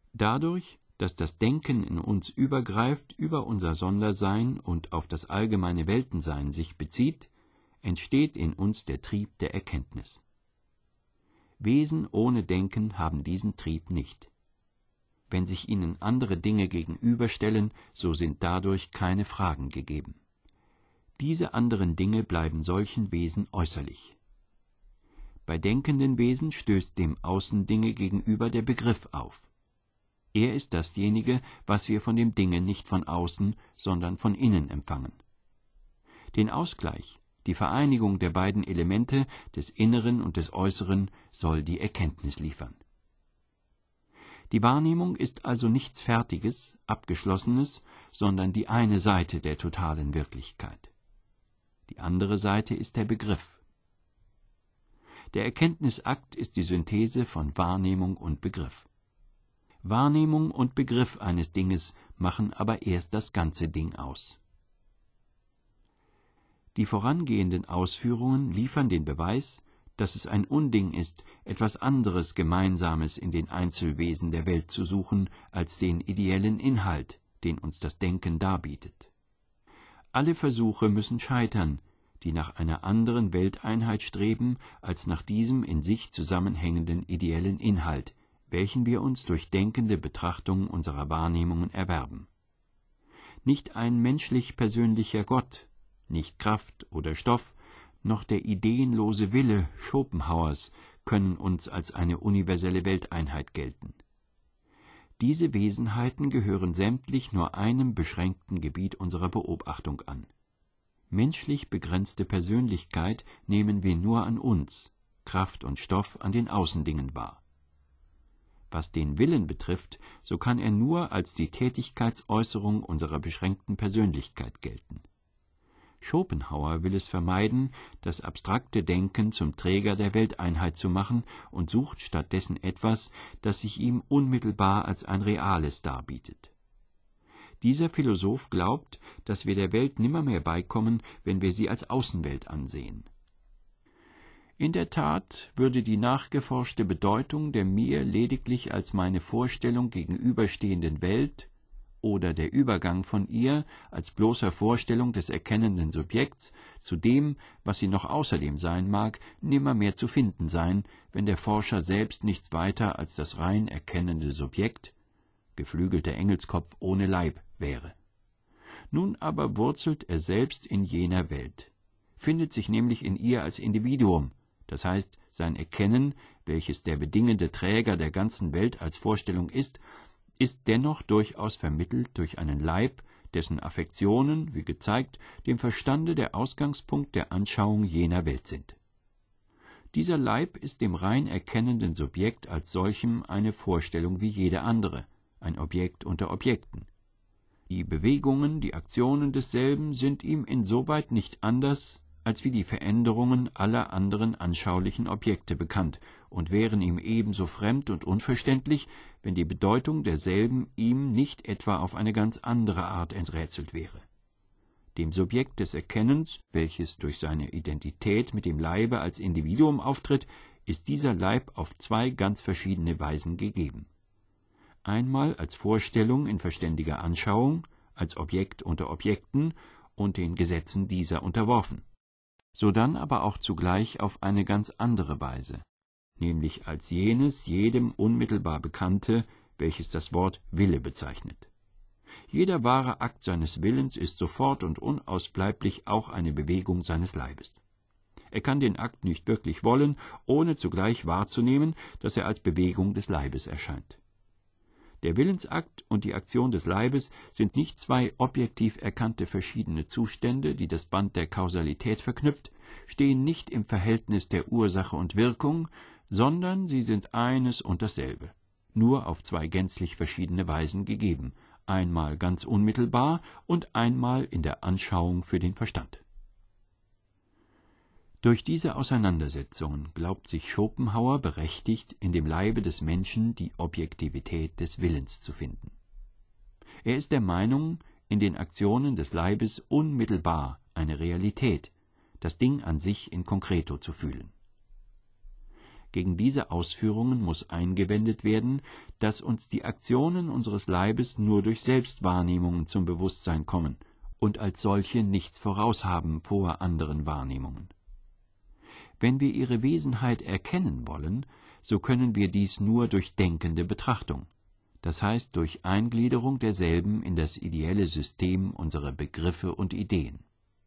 Dadurch, dass das Denken in uns übergreift, über unser Sondersein und auf das allgemeine Weltensein sich bezieht, entsteht in uns der Trieb der Erkenntnis. Wesen ohne Denken haben diesen Trieb nicht. Wenn sich ihnen andere Dinge gegenüberstellen, so sind dadurch keine Fragen gegeben. Diese anderen Dinge bleiben solchen Wesen äußerlich. Bei denkenden Wesen stößt dem Außendinge gegenüber der Begriff auf. Er ist dasjenige, was wir von dem Dinge nicht von außen, sondern von innen empfangen. Den Ausgleich, die Vereinigung der beiden Elemente, des Inneren und des Äußeren, soll die Erkenntnis liefern. Die Wahrnehmung ist also nichts Fertiges, Abgeschlossenes, sondern die eine Seite der totalen Wirklichkeit. Die andere Seite ist der Begriff. Der Erkenntnisakt ist die Synthese von Wahrnehmung und Begriff. Wahrnehmung und Begriff eines Dinges machen aber erst das ganze Ding aus. Die vorangehenden Ausführungen liefern den Beweis, dass es ein Unding ist, etwas anderes Gemeinsames in den Einzelwesen der Welt zu suchen, als den ideellen Inhalt, den uns das Denken darbietet. Alle Versuche müssen scheitern, die nach einer anderen Welteinheit streben, als nach diesem in sich zusammenhängenden ideellen Inhalt, welchen wir uns durch denkende Betrachtung unserer Wahrnehmungen erwerben. Nicht ein menschlich persönlicher Gott, nicht Kraft oder Stoff, noch der ideenlose Wille Schopenhauers können uns als eine universelle Welteinheit gelten. Diese Wesenheiten gehören sämtlich nur einem beschränkten Gebiet unserer Beobachtung an. Menschlich begrenzte Persönlichkeit nehmen wir nur an uns, Kraft und Stoff an den Außendingen wahr. Was den Willen betrifft, so kann er nur als die Tätigkeitsäußerung unserer beschränkten Persönlichkeit gelten. Schopenhauer will es vermeiden, das abstrakte Denken zum Träger der Welteinheit zu machen und sucht stattdessen etwas, das sich ihm unmittelbar als ein Reales darbietet. Dieser Philosoph glaubt, dass wir der Welt nimmermehr beikommen, wenn wir sie als Außenwelt ansehen. In der Tat würde die nachgeforschte Bedeutung der mir lediglich als meine Vorstellung gegenüberstehenden Welt oder der Übergang von ihr als bloßer Vorstellung des erkennenden Subjekts zu dem, was sie noch außerdem sein mag, nimmermehr zu finden sein, wenn der Forscher selbst nichts weiter als das rein erkennende Subjekt, geflügelter Engelskopf ohne Leib, wäre. Nun aber wurzelt er selbst in jener Welt, findet sich nämlich in ihr als Individuum, das heißt, sein Erkennen, welches der bedingende Träger der ganzen Welt als Vorstellung ist dennoch durchaus vermittelt durch einen Leib, dessen Affektionen, wie gezeigt, dem Verstande der Ausgangspunkt der Anschauung jener Welt sind. Dieser Leib ist dem rein erkennenden Subjekt als solchem eine Vorstellung wie jede andere, ein Objekt unter Objekten. Die Bewegungen, die Aktionen desselben sind ihm insoweit nicht anders, als wie die Veränderungen aller anderen anschaulichen Objekte bekannt und wären ihm ebenso fremd und unverständlich, wenn die Bedeutung derselben ihm nicht etwa auf eine ganz andere Art enträtselt wäre. Dem Subjekt des Erkennens, welches durch seine Identität mit dem Leibe als Individuum auftritt, ist dieser Leib auf zwei ganz verschiedene Weisen gegeben. Einmal als Vorstellung in verständiger Anschauung, als Objekt unter Objekten und den Gesetzen dieser unterworfen. Sodann aber auch zugleich auf eine ganz andere Weise, nämlich als jenes jedem unmittelbar Bekannte, welches das Wort Wille bezeichnet. Jeder wahre Akt seines Willens ist sofort und unausbleiblich auch eine Bewegung seines Leibes. Er kann den Akt nicht wirklich wollen, ohne zugleich wahrzunehmen, dass er als Bewegung des Leibes erscheint. Der Willensakt und die Aktion des Leibes sind nicht zwei objektiv erkannte verschiedene Zustände, die das Band der Kausalität verknüpft, stehen nicht im Verhältnis der Ursache und Wirkung, sondern sie sind eines und dasselbe, nur auf zwei gänzlich verschiedene Weisen gegeben, einmal ganz unmittelbar und einmal in der Anschauung für den Verstand. Durch diese Auseinandersetzungen glaubt sich Schopenhauer berechtigt, in dem Leibe des Menschen die Objektivität des Willens zu finden. Er ist der Meinung, in den Aktionen des Leibes unmittelbar eine Realität, das Ding an sich in concreto zu fühlen. Gegen diese Ausführungen muss eingewendet werden, dass uns die Aktionen unseres Leibes nur durch Selbstwahrnehmungen zum Bewusstsein kommen und als solche nichts voraushaben vor anderen Wahrnehmungen. Wenn wir ihre Wesenheit erkennen wollen, so können wir dies nur durch denkende Betrachtung, das heißt durch Eingliederung derselben in das ideelle System unserer Begriffe und Ideen.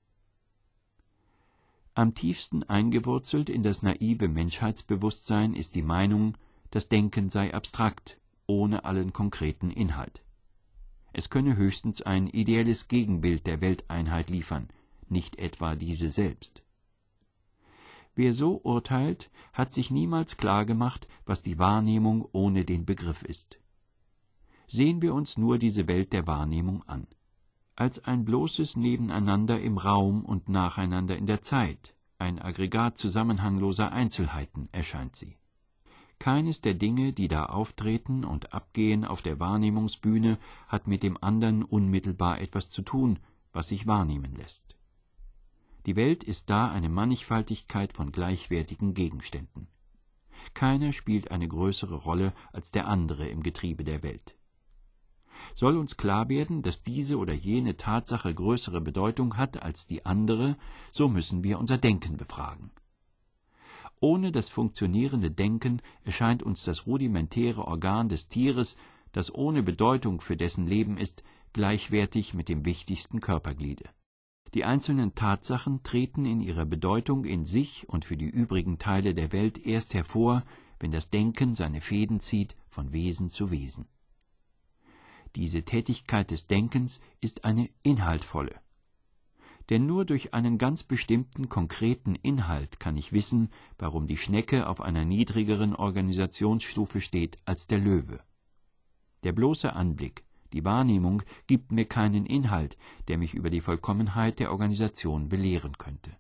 Am tiefsten eingewurzelt in das naive Menschheitsbewusstsein ist die Meinung, das Denken sei abstrakt, ohne allen konkreten Inhalt. Es könne höchstens ein ideelles Gegenbild der Welteinheit liefern, nicht etwa diese selbst. Wer so urteilt, hat sich niemals klargemacht, was die Wahrnehmung ohne den Begriff ist. Sehen wir uns nur diese Welt der Wahrnehmung an. Als ein bloßes Nebeneinander im Raum und nacheinander in der Zeit, ein Aggregat zusammenhangloser Einzelheiten erscheint sie. Keines der Dinge, die da auftreten und abgehen auf der Wahrnehmungsbühne, hat mit dem anderen unmittelbar etwas zu tun, was sich wahrnehmen lässt. Die Welt ist da eine Mannigfaltigkeit von gleichwertigen Gegenständen. Keiner spielt eine größere Rolle als der andere im Getriebe der Welt. Soll uns klar werden, dass diese oder jene Tatsache größere Bedeutung hat als die andere, so müssen wir unser Denken befragen. Ohne das funktionierende Denken erscheint uns das rudimentäre Organ des Tieres, das ohne Bedeutung für dessen Leben ist, gleichwertig mit dem wichtigsten Körpergliede. Die einzelnen Tatsachen treten in ihrer Bedeutung in sich und für die übrigen Teile der Welt erst hervor, wenn das Denken seine Fäden zieht von Wesen zu Wesen. Diese Tätigkeit des Denkens ist eine inhaltvolle. Denn nur durch einen ganz bestimmten, konkreten Inhalt kann ich wissen, warum die Schnecke auf einer niedrigeren Organisationsstufe steht als der Löwe. Der bloße Anblick, die Wahrnehmung, gibt mir keinen Inhalt, der mich über die Vollkommenheit der Organisation belehren könnte.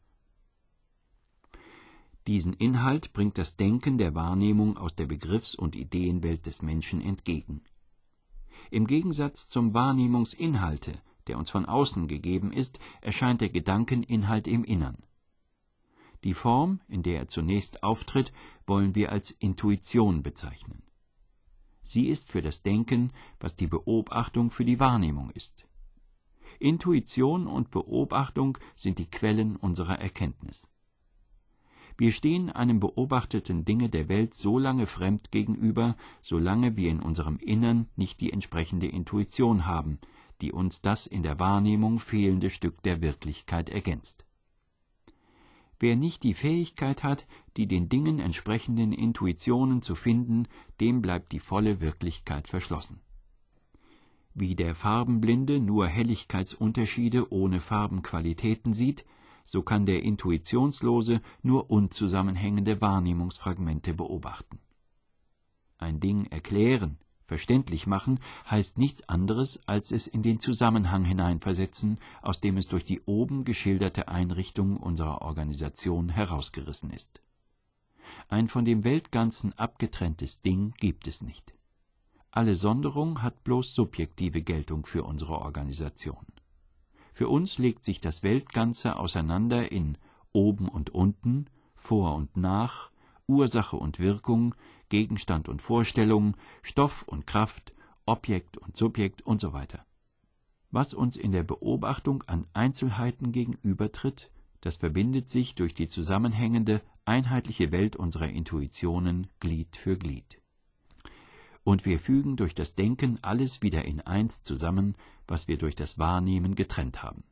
Diesen Inhalt bringt das Denken der Wahrnehmung aus der Begriffs- und Ideenwelt des Menschen entgegen. Im Gegensatz zum Wahrnehmungsinhalte, der uns von außen gegeben ist, erscheint der Gedankeninhalt im Innern. Die Form, in der er zunächst auftritt, wollen wir als Intuition bezeichnen. Sie ist für das Denken, was die Beobachtung für die Wahrnehmung ist. Intuition und Beobachtung sind die Quellen unserer Erkenntnis. Wir stehen einem beobachteten Dinge der Welt so lange fremd gegenüber, solange wir in unserem Innern nicht die entsprechende Intuition haben, die uns das in der Wahrnehmung fehlende Stück der Wirklichkeit ergänzt. Wer nicht die Fähigkeit hat, die den Dingen entsprechenden Intuitionen zu finden, dem bleibt die volle Wirklichkeit verschlossen. Wie der Farbenblinde nur Helligkeitsunterschiede ohne Farbenqualitäten sieht, so kann der Intuitionslose nur unzusammenhängende Wahrnehmungsfragmente beobachten. Ein Ding erklären, verständlich machen, heißt nichts anderes, als es in den Zusammenhang hineinversetzen, aus dem es durch die oben geschilderte Einrichtung unserer Organisation herausgerissen ist. Ein von dem Weltganzen abgetrenntes Ding gibt es nicht. Alle Sonderung hat bloß subjektive Geltung für unsere Organisation. Für uns legt sich das Weltganze auseinander in oben und unten, vor und nach, Ursache und Wirkung, Gegenstand und Vorstellung, Stoff und Kraft, Objekt und Subjekt und so weiter. Was uns in der Beobachtung an Einzelheiten gegenübertritt, das verbindet sich durch die zusammenhängende, einheitliche Welt unserer Intuitionen Glied für Glied. Und wir fügen durch das Denken alles wieder in eins zusammen, was wir durch das Wahrnehmen getrennt haben.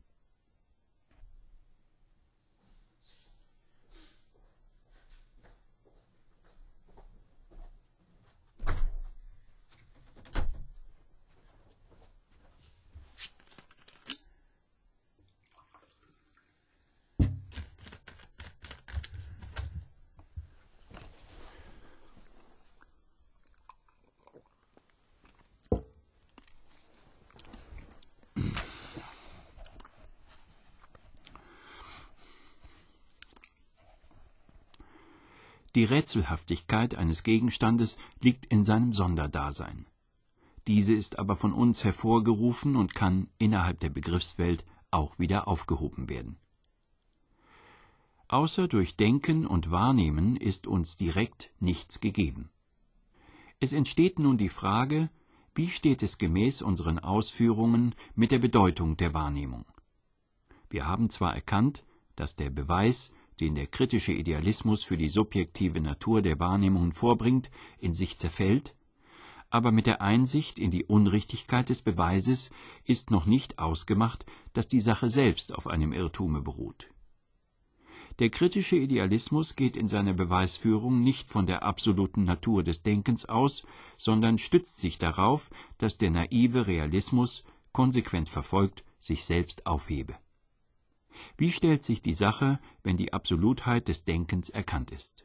Die Rätselhaftigkeit eines Gegenstandes liegt in seinem Sonderdasein. Diese ist aber von uns hervorgerufen und kann innerhalb der Begriffswelt auch wieder aufgehoben werden. Außer durch Denken und Wahrnehmen ist uns direkt nichts gegeben. Es entsteht nun die Frage, wie steht es gemäß unseren Ausführungen mit der Bedeutung der Wahrnehmung? Wir haben zwar erkannt, dass der Beweis, den der kritische Idealismus für die subjektive Natur der Wahrnehmungen vorbringt, in sich zerfällt, aber mit der Einsicht in die Unrichtigkeit des Beweises ist noch nicht ausgemacht, dass die Sache selbst auf einem Irrtume beruht. Der kritische Idealismus geht in seiner Beweisführung nicht von der absoluten Natur des Denkens aus, sondern stützt sich darauf, dass der naive Realismus, konsequent verfolgt, sich selbst aufhebe. Wie stellt sich die Sache, wenn die Absolutheit des Denkens erkannt ist?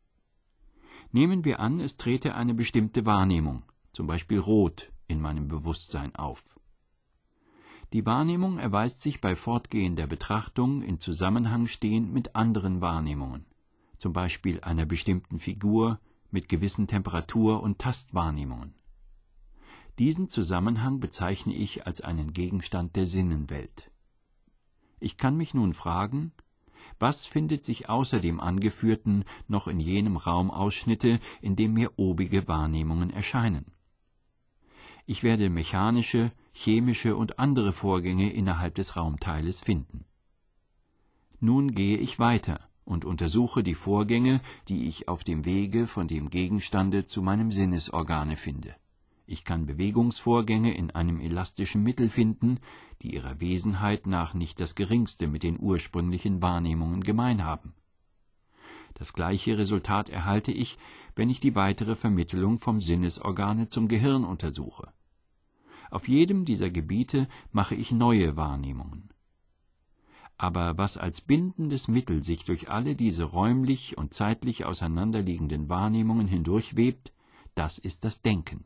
Nehmen wir an, es trete eine bestimmte Wahrnehmung, zum Beispiel Rot, in meinem Bewusstsein auf. Die Wahrnehmung erweist sich bei fortgehender Betrachtung in Zusammenhang stehend mit anderen Wahrnehmungen, zum Beispiel einer bestimmten Figur mit gewissen Temperatur- und Tastwahrnehmungen. Diesen Zusammenhang bezeichne ich als einen Gegenstand der Sinnenwelt. Ich kann mich nun fragen, was findet sich außer dem Angeführten noch in jenem Raumausschnitte, in dem mir obige Wahrnehmungen erscheinen? Ich werde mechanische, chemische und andere Vorgänge innerhalb des Raumteiles finden. Nun gehe ich weiter und untersuche die Vorgänge, die ich auf dem Wege von dem Gegenstande zu meinem Sinnesorgane finde. Ich kann Bewegungsvorgänge in einem elastischen Mittel finden, die ihrer Wesenheit nach nicht das Geringste mit den ursprünglichen Wahrnehmungen gemein haben. Das gleiche Resultat erhalte ich, wenn ich die weitere Vermittelung vom Sinnesorgane zum Gehirn untersuche. Auf jedem dieser Gebiete mache ich neue Wahrnehmungen. Aber was als bindendes Mittel sich durch alle diese räumlich und zeitlich auseinanderliegenden Wahrnehmungen hindurchwebt, das ist das Denken.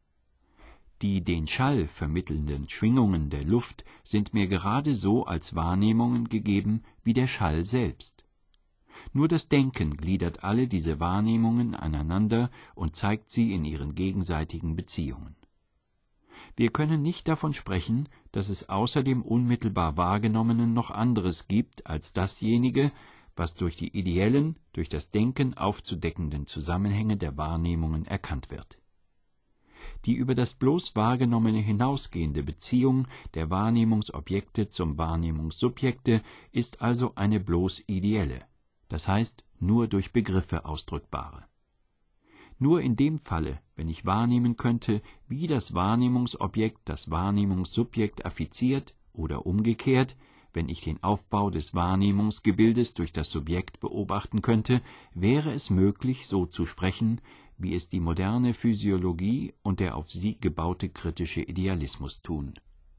Die den Schall vermittelnden Schwingungen der Luft sind mir gerade so als Wahrnehmungen gegeben wie der Schall selbst. Nur das Denken gliedert alle diese Wahrnehmungen aneinander und zeigt sie in ihren gegenseitigen Beziehungen. Wir können nicht davon sprechen, dass es außer dem unmittelbar Wahrgenommenen noch anderes gibt als dasjenige, was durch die ideellen, durch das Denken aufzudeckenden Zusammenhänge der Wahrnehmungen erkannt wird. Die über das bloß Wahrgenommene hinausgehende Beziehung der Wahrnehmungsobjekte zum Wahrnehmungssubjekte ist also eine bloß ideelle, das heißt nur durch Begriffe ausdrückbare. Nur in dem Falle, wenn ich wahrnehmen könnte, wie das Wahrnehmungsobjekt das Wahrnehmungssubjekt affiziert oder umgekehrt, wenn ich den Aufbau des Wahrnehmungsgebildes durch das Subjekt beobachten könnte, wäre es möglich, so zu sprechen, wie es die moderne Physiologie und der auf sie gebaute kritische Idealismus tun.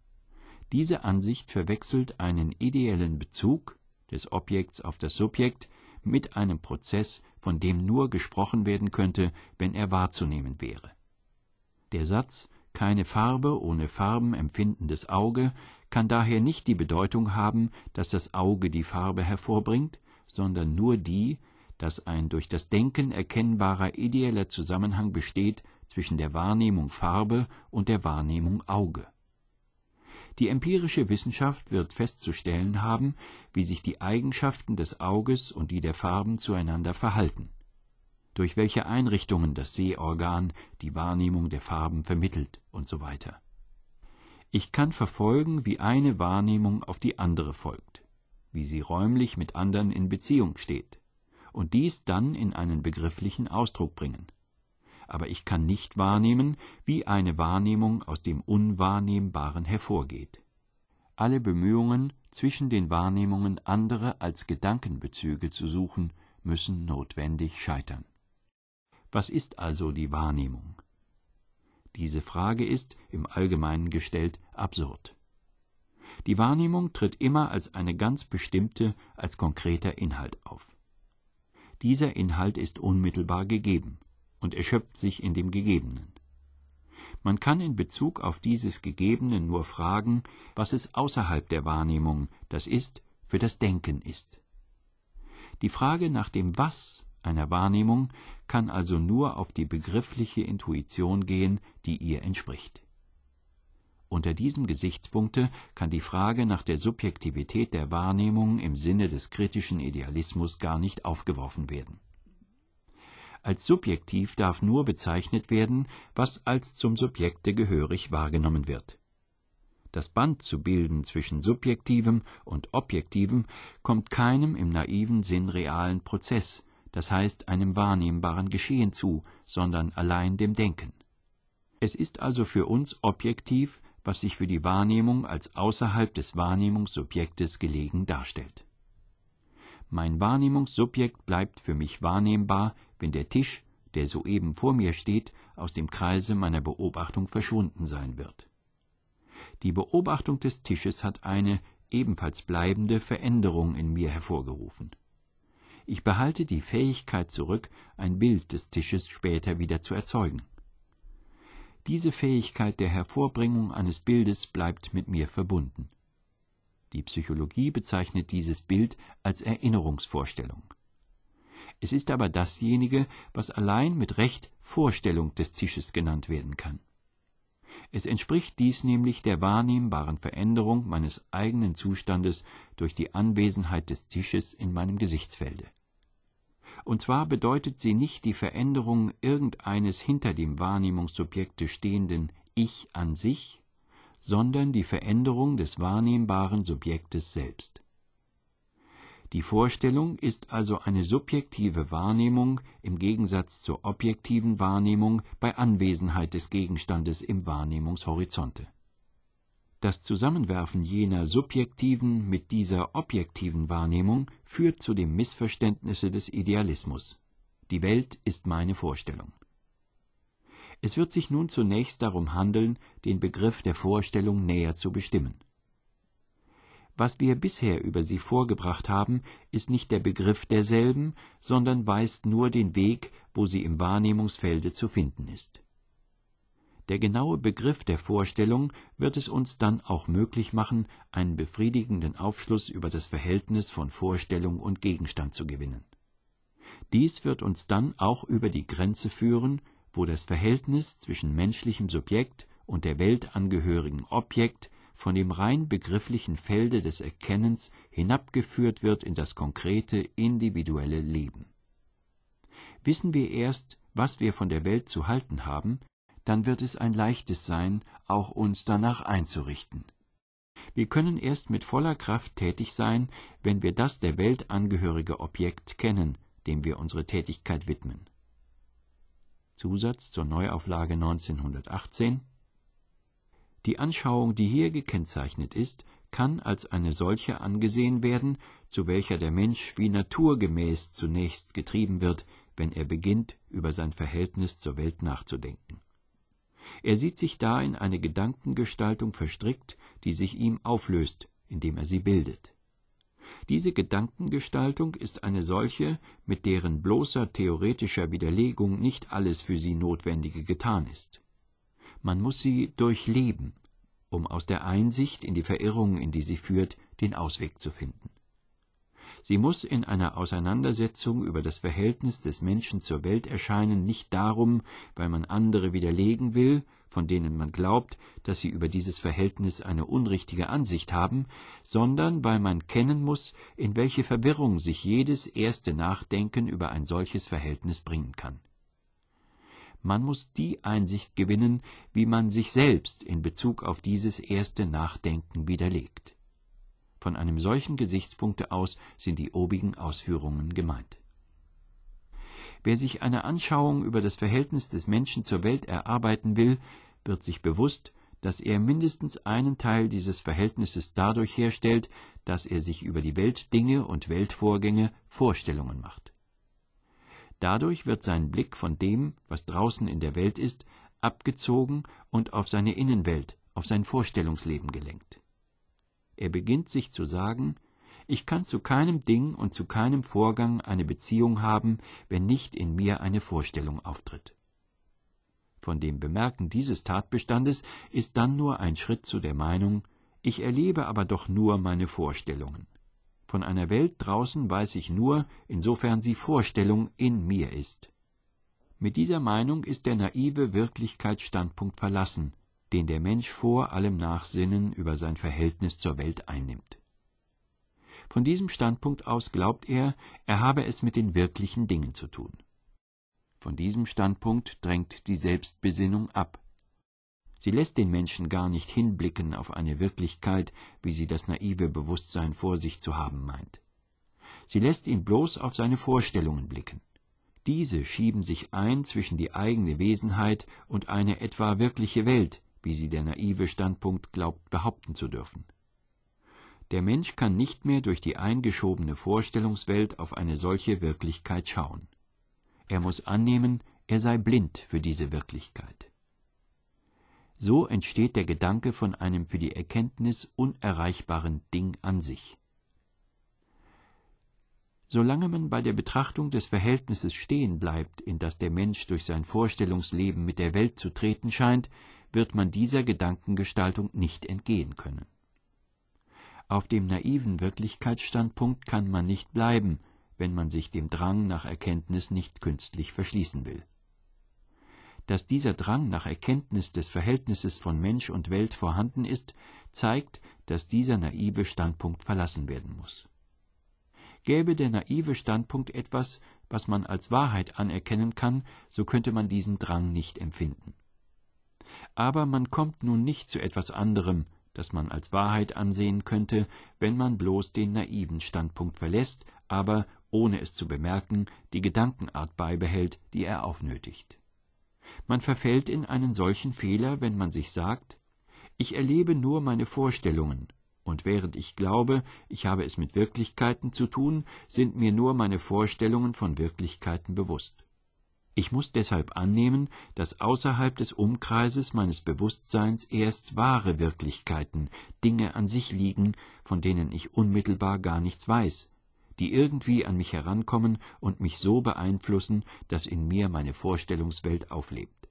Diese Ansicht verwechselt einen ideellen Bezug des Objekts auf das Subjekt mit einem Prozess, von dem nur gesprochen werden könnte, wenn er wahrzunehmen wäre. Der Satz »keine Farbe ohne Farben empfindendes Auge« kann daher nicht die Bedeutung haben, dass das Auge die Farbe hervorbringt, sondern nur die, dass ein durch das Denken erkennbarer ideeller Zusammenhang besteht zwischen der Wahrnehmung Farbe und der Wahrnehmung Auge. Die empirische Wissenschaft wird festzustellen haben, wie sich die Eigenschaften des Auges und die der Farben zueinander verhalten, durch welche Einrichtungen das Sehorgan die Wahrnehmung der Farben vermittelt und so weiter. Ich kann verfolgen, wie eine Wahrnehmung auf die andere folgt, wie sie räumlich mit anderen in Beziehung steht, und dies dann in einen begrifflichen Ausdruck bringen. Aber ich kann nicht wahrnehmen, wie eine Wahrnehmung aus dem Unwahrnehmbaren hervorgeht. Alle Bemühungen, zwischen den Wahrnehmungen andere als Gedankenbezüge zu suchen, müssen notwendig scheitern. Was ist also die Wahrnehmung? Diese Frage ist, im Allgemeinen gestellt, absurd. Die Wahrnehmung tritt immer als eine ganz bestimmte, als konkreter Inhalt auf. Dieser Inhalt ist unmittelbar gegeben und erschöpft sich in dem Gegebenen. Man kann in Bezug auf dieses Gegebene nur fragen, was es außerhalb der Wahrnehmung, das ist, für das Denken ist. Die Frage nach dem Was einer Wahrnehmung kann also nur auf die begriffliche Intuition gehen, die ihr entspricht. Unter diesem Gesichtspunkte kann die Frage nach der Subjektivität der Wahrnehmung im Sinne des kritischen Idealismus gar nicht aufgeworfen werden. Als subjektiv darf nur bezeichnet werden, was als zum Subjekte gehörig wahrgenommen wird. Das Band zu bilden zwischen Subjektivem und Objektivem kommt keinem im naiven Sinn realen Prozess, das heißt einem wahrnehmbaren Geschehen zu, sondern allein dem Denken. Es ist also für uns objektiv, was sich für die Wahrnehmung als außerhalb des Wahrnehmungssubjektes gelegen darstellt. Mein Wahrnehmungssubjekt bleibt für mich wahrnehmbar, wenn der Tisch, der soeben vor mir steht, aus dem Kreise meiner Beobachtung verschwunden sein wird. Die Beobachtung des Tisches hat eine, ebenfalls bleibende Veränderung in mir hervorgerufen. Ich behalte die Fähigkeit zurück, ein Bild des Tisches später wieder zu erzeugen. Diese Fähigkeit der Hervorbringung eines Bildes bleibt mit mir verbunden. Die Psychologie bezeichnet dieses Bild als Erinnerungsvorstellung. Es ist aber dasjenige, was allein mit Recht Vorstellung des Tisches genannt werden kann. Es entspricht dies nämlich der wahrnehmbaren Veränderung meines eigenen Zustandes durch die Anwesenheit des Tisches in meinem Gesichtsfelde. Und zwar bedeutet sie nicht die Veränderung irgendeines hinter dem Wahrnehmungssubjekte stehenden Ich an sich, sondern die Veränderung des wahrnehmbaren Subjektes selbst. Die Vorstellung ist also eine subjektive Wahrnehmung im Gegensatz zur objektiven Wahrnehmung bei Anwesenheit des Gegenstandes im Wahrnehmungshorizonte. Das Zusammenwerfen jener subjektiven mit dieser objektiven Wahrnehmung führt zu dem Missverständnisse des Idealismus. Die Welt ist meine Vorstellung. Es wird sich nun zunächst darum handeln, den Begriff der Vorstellung näher zu bestimmen. Was wir bisher über sie vorgebracht haben, ist nicht der Begriff derselben, sondern weist nur den Weg, wo sie im Wahrnehmungsfelde zu finden ist. Der genaue Begriff der Vorstellung wird es uns dann auch möglich machen, einen befriedigenden Aufschluss über das Verhältnis von Vorstellung und Gegenstand zu gewinnen. Dies wird uns dann auch über die Grenze führen, wo das Verhältnis zwischen menschlichem Subjekt und der Welt angehörigen Objekt von dem rein begrifflichen Felde des Erkennens hinabgeführt wird in das konkrete, individuelle Leben. Wissen wir erst, was wir von der Welt zu halten haben, dann wird es ein leichtes sein, auch uns danach einzurichten. Wir können erst mit voller Kraft tätig sein, wenn wir das der Welt angehörige Objekt kennen, dem wir unsere Tätigkeit widmen. Zusatz zur Neuauflage 1918: Die Anschauung, die hier gekennzeichnet ist, kann als eine solche angesehen werden, zu welcher der Mensch wie naturgemäß zunächst getrieben wird, wenn er beginnt, über sein Verhältnis zur Welt nachzudenken. Er sieht sich da in eine Gedankengestaltung verstrickt, die sich ihm auflöst, indem er sie bildet. Diese Gedankengestaltung ist eine solche, mit deren bloßer theoretischer Widerlegung nicht alles für sie Notwendige getan ist. Man muss sie durchleben, um aus der Einsicht in die Verirrung, in die sie führt, den Ausweg zu finden. Sie muss in einer Auseinandersetzung über das Verhältnis des Menschen zur Welt erscheinen, nicht darum, weil man andere widerlegen will, von denen man glaubt, dass sie über dieses Verhältnis eine unrichtige Ansicht haben, sondern weil man kennen muss, in welche Verwirrung sich jedes erste Nachdenken über ein solches Verhältnis bringen kann. Man muss die Einsicht gewinnen, wie man sich selbst in Bezug auf dieses erste Nachdenken widerlegt. Von einem solchen Gesichtspunkte aus sind die obigen Ausführungen gemeint. Wer sich eine Anschauung über das Verhältnis des Menschen zur Welt erarbeiten will, wird sich bewusst, dass er mindestens einen Teil dieses Verhältnisses dadurch herstellt, dass er sich über die Weltdinge und Weltvorgänge Vorstellungen macht. Dadurch wird sein Blick von dem, was draußen in der Welt ist, abgezogen und auf seine Innenwelt, auf sein Vorstellungsleben gelenkt. Er beginnt sich zu sagen, ich kann zu keinem Ding und zu keinem Vorgang eine Beziehung haben, wenn nicht in mir eine Vorstellung auftritt. Von dem Bemerken dieses Tatbestandes ist dann nur ein Schritt zu der Meinung, ich erlebe aber doch nur meine Vorstellungen. Von einer Welt draußen weiß ich nur, insofern sie Vorstellung in mir ist. Mit dieser Meinung ist der naive Wirklichkeitsstandpunkt verlassen, den der Mensch vor allem Nachsinnen über sein Verhältnis zur Welt einnimmt. Von diesem Standpunkt aus glaubt er, er habe es mit den wirklichen Dingen zu tun. Von diesem Standpunkt drängt die Selbstbesinnung ab. Sie lässt den Menschen gar nicht hinblicken auf eine Wirklichkeit, wie sie das naive Bewusstsein vor sich zu haben meint. Sie lässt ihn bloß auf seine Vorstellungen blicken. Diese schieben sich ein zwischen die eigene Wesenheit und eine etwa wirkliche Welt, wie sie der naive Standpunkt glaubt behaupten zu dürfen. Der Mensch kann nicht mehr durch die eingeschobene Vorstellungswelt auf eine solche Wirklichkeit schauen. Er muss annehmen, er sei blind für diese Wirklichkeit. So entsteht der Gedanke von einem für die Erkenntnis unerreichbaren Ding an sich. Solange man bei der Betrachtung des Verhältnisses stehen bleibt, in das der Mensch durch sein Vorstellungsleben mit der Welt zu treten scheint, wird man dieser Gedankengestaltung nicht entgehen können. Auf dem naiven Wirklichkeitsstandpunkt kann man nicht bleiben, wenn man sich dem Drang nach Erkenntnis nicht künstlich verschließen will. Dass dieser Drang nach Erkenntnis des Verhältnisses von Mensch und Welt vorhanden ist, zeigt, dass dieser naive Standpunkt verlassen werden muss. Gäbe der naive Standpunkt etwas, was man als Wahrheit anerkennen kann, so könnte man diesen Drang nicht empfinden. Aber man kommt nun nicht zu etwas anderem, das man als Wahrheit ansehen könnte, wenn man bloß den naiven Standpunkt verlässt, aber, ohne es zu bemerken, die Gedankenart beibehält, die er aufnötigt. Man verfällt in einen solchen Fehler, wenn man sich sagt, ich erlebe nur meine Vorstellungen, und während ich glaube, ich habe es mit Wirklichkeiten zu tun, sind mir nur meine Vorstellungen von Wirklichkeiten bewusst. Ich muss deshalb annehmen, dass außerhalb des Umkreises meines Bewusstseins erst wahre Wirklichkeiten, Dinge an sich liegen, von denen ich unmittelbar gar nichts weiß, die irgendwie an mich herankommen und mich so beeinflussen, dass in mir meine Vorstellungswelt auflebt.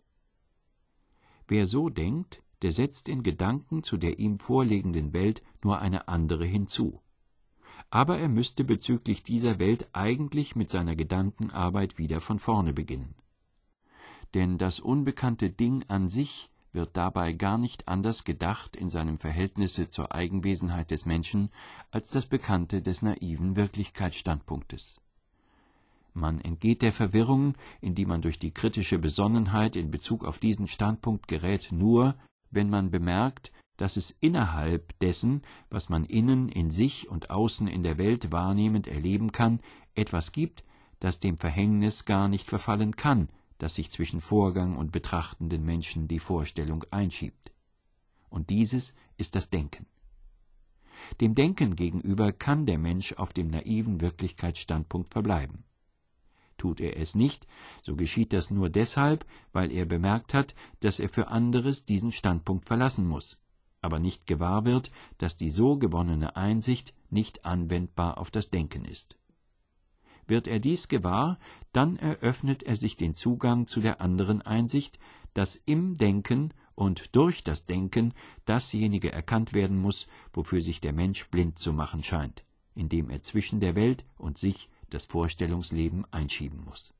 Wer so denkt, der setzt in Gedanken zu der ihm vorliegenden Welt nur eine andere hinzu. Aber er müsste bezüglich dieser Welt eigentlich mit seiner Gedankenarbeit wieder von vorne beginnen. Denn das unbekannte Ding an sich wird dabei gar nicht anders gedacht in seinem Verhältnisse zur Eigenwesenheit des Menschen als das Bekannte des naiven Wirklichkeitsstandpunktes. Man entgeht der Verwirrung, in die man durch die kritische Besonnenheit in Bezug auf diesen Standpunkt gerät, nur, wenn man bemerkt, dass es innerhalb dessen, was man innen in sich und außen in der Welt wahrnehmend erleben kann, etwas gibt, das dem Verhängnis gar nicht verfallen kann, das sich zwischen Vorgang und betrachtenden Menschen die Vorstellung einschiebt. Und dieses ist das Denken. Dem Denken gegenüber kann der Mensch auf dem naiven Wirklichkeitsstandpunkt verbleiben. Tut er es nicht, so geschieht das nur deshalb, weil er bemerkt hat, dass er für anderes diesen Standpunkt verlassen muss, aber nicht gewahr wird, dass die so gewonnene Einsicht nicht anwendbar auf das Denken ist. Wird er dies gewahr, dann eröffnet er sich den Zugang zu der anderen Einsicht, dass im Denken und durch das Denken dasjenige erkannt werden muss, wofür sich der Mensch blind zu machen scheint, indem er zwischen der Welt und sich das Vorstellungsleben einschieben muss.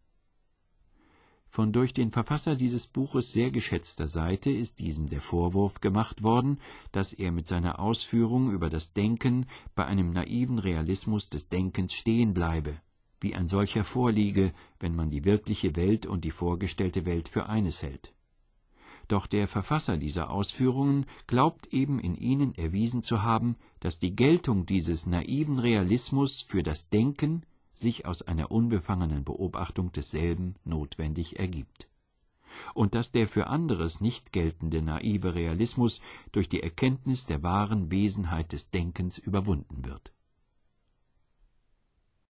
Von durch den Verfasser dieses Buches sehr geschätzter Seite ist diesem der Vorwurf gemacht worden, dass er mit seiner Ausführung über das Denken bei einem naiven Realismus des Denkens stehen bleibe, wie ein solcher vorliege, wenn man die wirkliche Welt und die vorgestellte Welt für eines hält. Doch der Verfasser dieser Ausführungen glaubt eben in ihnen erwiesen zu haben, dass die Geltung dieses naiven Realismus für das Denken sich aus einer unbefangenen Beobachtung desselben notwendig ergibt. Und dass der für anderes nicht geltende naive Realismus durch die Erkenntnis der wahren Wesenheit des Denkens überwunden wird.